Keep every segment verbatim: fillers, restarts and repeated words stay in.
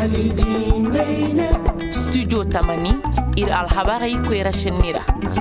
Studio Tamani ir alhabari kwera shenira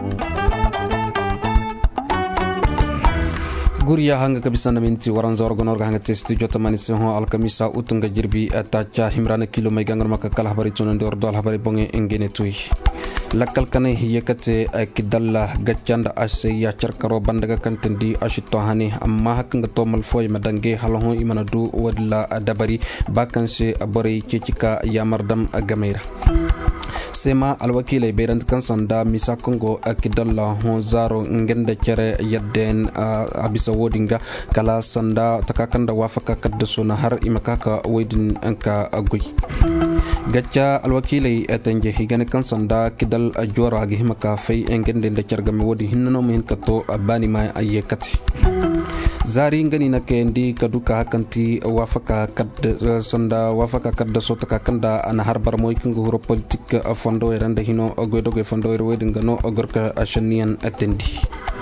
guriya hanga kabisana minti waran zorgonorga hanga te studio Tamani seho alkamisa utunga jirbi atacha himrana kilo may gangar maka kala habari tonande ordo alhabari bonge engene tuy lakkal kane yekate kidalla gaccanda ase ya charkaro bandaga kantendi ashito hani amma hakanga tomal foy madange halho imana du wadla dabari bakanse abore cecika yamardam gameira sema alwakile beirand kansanda misa kongo akidalla ho zaro ngende cere yadden abisa wodinga kala sanda takakanda wafaka kadda sona har imakaka wedin anka agoy gacca alwakile atanje higane kansanda kidal jora gi himaka fay ngende de cergame wodi hinno min kato bani ma ayekati zari ngani na kendi kaduka hakanti wafaka kadda sanda wafaka kadda sotaka kanda ana harbar moy kingo huro politique fondo erande hino ogodogo fondo erwedi ngano ogorka ashanian atendi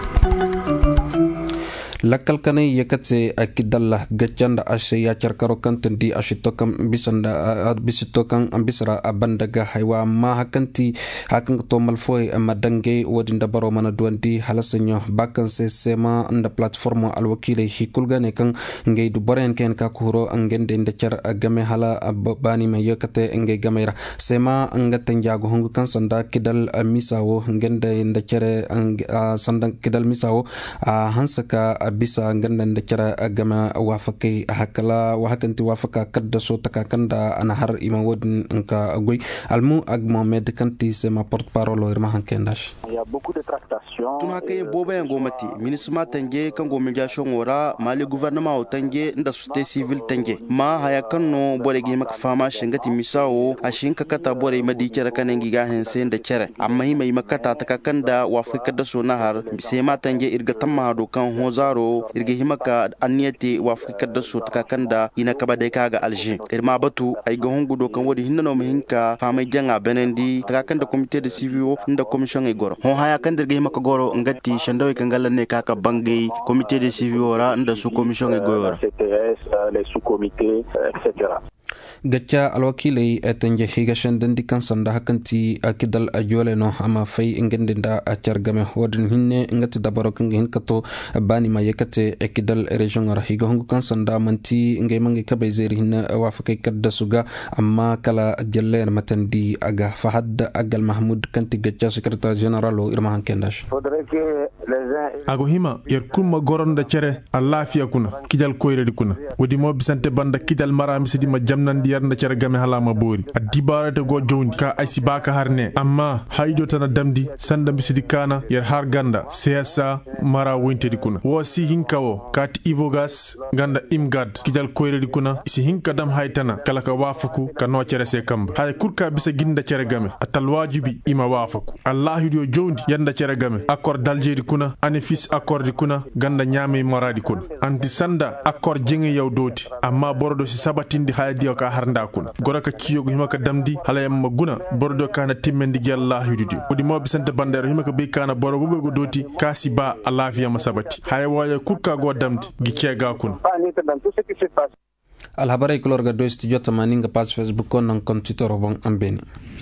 lakkal kanay yakatse akidalla gacanda asya charkaro kantendi ashitokam bisanda bisitokan ambisra abandaga haywa ma hakanti hakan to malfoy madange wodinda baro mana duandi halasanyo bakanse sema anda platform alwakile hikulgane kan ngay du boren ken ka kuro angende ndechar game hala bani ma yakate ngay gamera sema angata njago hongu kan sanda kidal misawo ngende ndechare sanda kidal misawo hansaka bisa gandan da kira gama wafaki hakala wahakanti wafaka kadda so takakanda ana har ima wodin nka goy almu agmo medikanti c'est ma porte-parole irma hankendash il y a beaucoup de tractations tuma kay boba yango mati ministre tange kango mediation ora mali gouvernement o tange nda société civile tange ma haya kanno boregi mak fama shingati misawo ashinka kata bore madi kira kanengi ga hense da kira amma hima makata takakanda wafaka kadda so nahar sai ma tange irga tamma do kan hozaro irga himaka anniyati wa afrika da su takakanda ina kaba dai kaga alger irma batu ay ga hongu do kan wodi hinno mo hinka famay janga benendi takakanda comité de civil inda commission ay goro ho haya kan dirga himaka goro ngati shandawi kan galanne kaka bangay comité de civil ora inda su commission ay goro les sous comités etc gacca alwakile etanje higashan dandi kansanda hakanti akidal ajole no ama fay ngende da achargame wadin hinne ngati dabaro kangi hinkato bani ma yakate akidal region ara higa hongu kansanda manti ngay mangi kabay zeri hinna wafakay kadda suga amma kala jalle matandi aga fahad agal mahmud kanti gacca secrétaire général o irma hankendash ago hima yer kuma goronda cere allafiya kuna kidal koyre kuna wodi mo bisante banda kidal marami sidi ma jamnandi yarna cere game halama bori adibarate go jowndi ka ay sibaka harne amma haydo tan damdi sanda bisidi kana yer har ganda csa mara wontedi kuna wo si hinkawo kat ivogas ganda imgad kidal koyre kuna isi hinka dam haytana kala ka wafaku ka no cere se kamba hay kurka bisa ginda cere game atal wajibi ima wafaku allah hido jowndi yanda cere game accord d'alger kuna ani fils accord kuna ganda nyame maradi kuna anti sanda accord jingi yaw doti amma bordo si sabatindi haydi ka harnda kuna goraka kiyogo himaka damdi halayam maguna bordo kana timmendi jalla hidudi odi mo bisante bandero himaka be kana boro bo go doti kasi ba alafiya masabati hay waya kurka go damdi gikega kuna alhabaray kolorga do studio Tamani nga page Facebook kon nan kon Twitter bon ambeni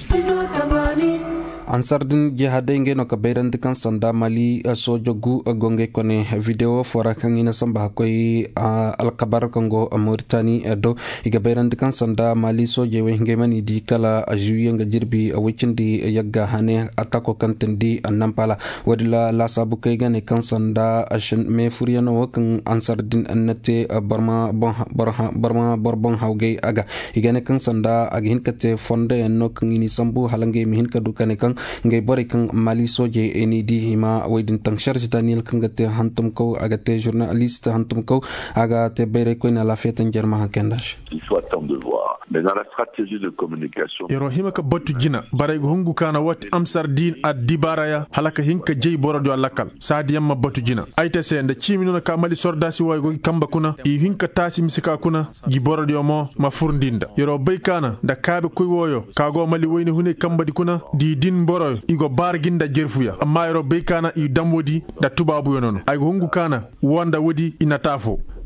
ansardin jihade ngeno ka beirandi kan sanda mali sojo gu gonge kone video fora kan ina samba koy alkabar kongo Mauritani do iga beirandi kan sanda mali soje we ngemani di kala ajuye nga jirbi wicindi yagga hane atako kantendi nampala wadila la sabu kay gane kan sanda ashin me furiano kan ansardin annate barma bon barma borbon hawge aga igane kan sanda aga hinkate fonde no kan ini sambu halange mi hinka dukane kan ngay bari kan mali soje eni di hima waydin tang charge Daniel kangate hantum ko agate journaliste hantum ko agate bere ko na la fête ngerma hankendash il soit temps de voir mais dans la stratégie de communication yero hima ka bottu jina bare go hungu kana wat amsar din ad dibaraya halaka hinka jey borodo lakal sadi yamma bottu jina ayta se nda chimino ka mali sordasi way go kamba kuna i hinka tasi misika kuna gi borodo mo ma furdinda yero bay kana da kaabe koy woyo kago mali wayni hune kamba di kuna di din boro igo barginda jerfuya amma yero bay kana i damwodi da tubabu yonono ay go hungu kana wonda wodi inatafo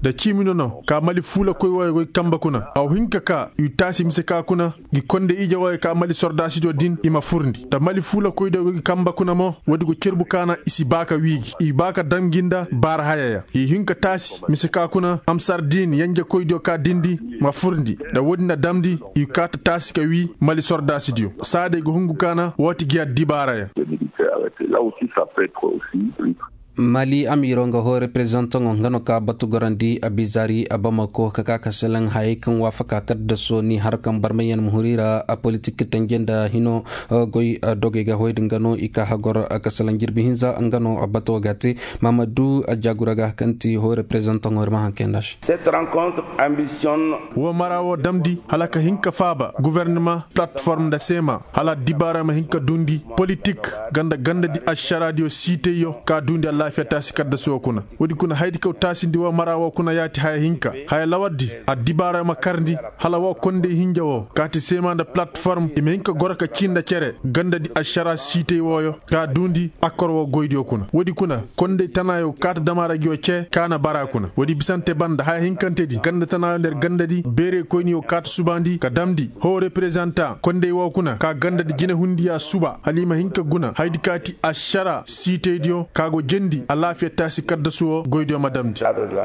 da chimino no ka mali fula koy woy koy kamba kuna aw hinka ka yu tasi mise ka kuna gi konde ije woy ka mali sordasi do din ima furndi da mali fula koy do gi kamba kuna mo wadi go cerbu kana isi baka wigi i baka danginda bar hayaya i hinka tasi mise ka kuna am sardin yanje koy do ka dindi ma furndi da wodina damdi i kata tasi ka wi mali sordasi dio sade go hungu kana woti giya dibaraya là aussi ça peut être aussi Mali amironga ho representant ngano ka batu gorandi abizari abamako kaka kaselang hay kan wafaka kadda so ni harkan barmayan muhurira a politik tangenda hino goy doge ga hoy ngano ika hagor kaselang jirbi hinza ngano abato gati Mamadou Jaguraga kanti ho representant ngorma hankendash. Cette rencontre ambitionne wo marawo damdi halaka hinka faba gouvernement plateforme da sema hala dibara ma hinka dundi politique ganda ganda di asharadio site yo ka dundi Allah feta sikadda so kuna wodi kuna haydi ko tasindi wa marawo kuna yati hay hinka hay lawaddi a dibara makarndi hala wo konde hinjawo kati sema da plateforme e hinka goraka cinda cere ganda di ashara site woyo ka dundi akor wo goydi kuna wodi kuna konde tanayo kata damara gyo ce kana bara kuna wodi bisante banda hay hinkante di ganda tanayo der ganda di bere koyni o kata subandi ka damdi ho representant konde wo kuna ka ganda di gine hundiya suba halima hinka guna haydi kati ashara site dio kago jendi Allah feta sikadda suwo goydo madamdi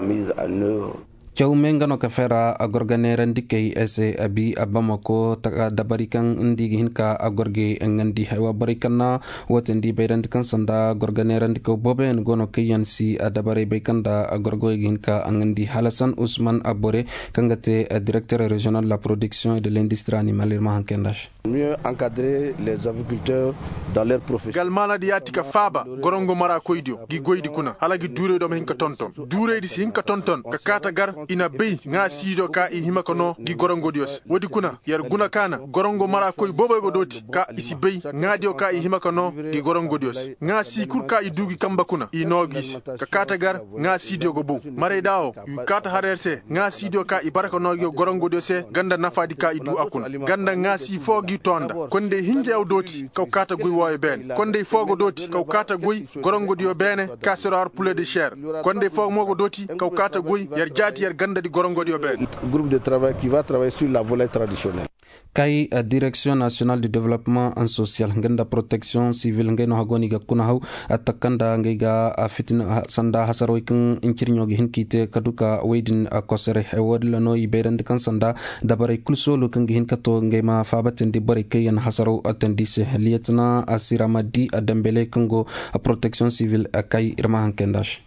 Chau mengano kafera agorganera ndike ese abi abamako taka dabarikan ndigi hinka agorge ngandi hawa barikana wotendi bayrandikan sanda gorganera ndiko bobe ngono kiyansi adabare baykanda agorgo hinka ngandi Halasan Ousmane Abore kangate directeur régional de la production et de l'industrie animalière mahankendash. Mieux encadrer les agriculteurs dans leur profession. Galmana diatika faba gorongo mara koydio gi goydi kuna halagi dure do hinka tonton dure di hinka tonton ka kata gar ina bey nga sido ka i himaka no gi gorongo dios wodi kuna yar guna kana gorongo mara koy bobo go doti ka isi bey nga dio ka i himaka no gi gorongo dios nga si kur ka i dugi kamba kuna i nogis ka kata gar nga sido go bu mare dawo yu kata harerse nga sido ka i baraka no gi gorongo dios ganda nafadi ka i du akuna ganda nga si fogi tonda konde hinjew doti ka kata guy woy ben konde fogo doti ka kata guy gorongo dio bene ka serar poulet de chair konde fogo mogo doti ka kata guy yar jati yar ganda di gorongo dio ben groupe de travail qui va travailler sur la volaille traditionnelle. Kai a direction nationale du développement en social ngenda protection civile ngeno hagoni ga kunahu atakanda ngega fitina sanda hasaro kin inkirnyo gi hinkite kaduka weidin akosere hewodla no iberand kan sanda dabare kulsolo kan gi hinkato ngema fabatendi bare kayan hasaro atendise lietna asiramadi adambele kango protection civile akai irma hankendash.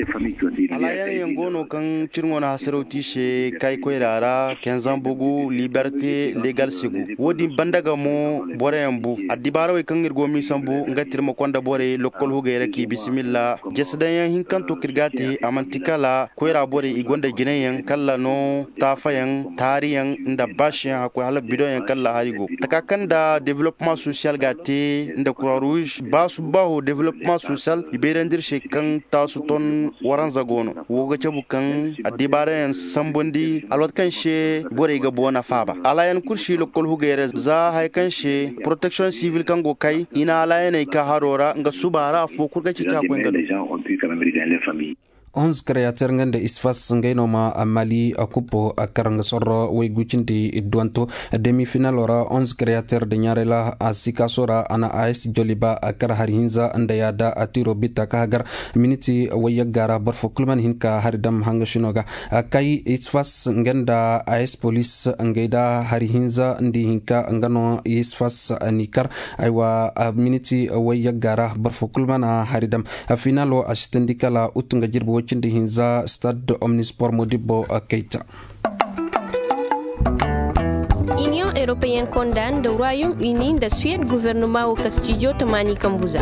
Alayar yangono kan cirngona hasarauti she kai koyrara kenzan bugu liberté legal segu wodi bandaga mo bore yambu adibarawe kan irgo mi sambu ngatir mo konda bore lokol hugere ki bismillah jesdan yan hinkan to kirgati amantikala koyra bore igonda gineyan kala no tafayan tariyan nda bashiyan ko hala bidoyan kala harigo takakanda développement social gati nda croix rouge basu baho développement social iberendir she kan tasu ton waranza gono woga cabukan adibarayan sambondi alot kan she bore ga bona faba alayan kurshi lokol hugere za hay kan she protection civil kan go kai ina alayan ka harora nga subara fo kurga ci ta ko ngado onze créateur ngande isfas ngayno ma amali akupo akarang sorro way gucindi idwanto demi final ora onze créateur de nyarela asika sora ana as joliba akar harinza andayada atiro bita kagar miniti wayagara barfo kulman hinka haridam hanga shinoga kai isfas nganda as police ngayda harinza ndi hinka ngano isfas anikar aywa miniti wayagara barfo kulman haridam finalo ashtendikala utunga jirbo cindi hinza stade omnisport Modibo Keita. Union européenne condamne le Royaume-Uni de Suède gouvernement au Castillo Tamani Kambuza.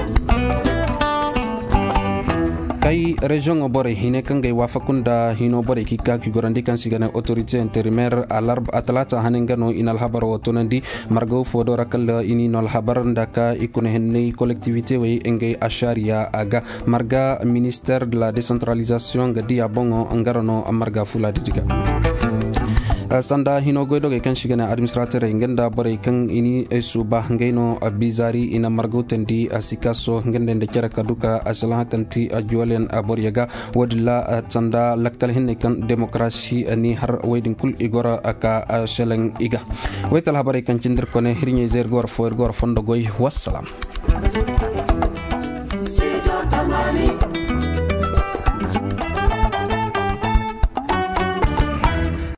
Kai region obore hine kangay wafakunda hino bore kika kigorandi kan sigana autorité intérimaire alarb atlata hanengano inal habar wotonandi margo fodo rakal ini nol habar ndaka ikune henni collectivité way engay asharia aga marga ministère de la décentralisation gadi abongo angarano marga fula diga sanda hino goydoge kan shigana administrateur ngenda bore kan ini suba ngeno bizari ina margotendi asikaso ngende de kera kaduka asala kanti ajualen aboriyaga wadilla sanda lakkal hinne kan demokrasi ani har waydin kul igora aka sheleng iga waytal habare kan cindir kone hirnye zer gor for gor fondo goy wassalam.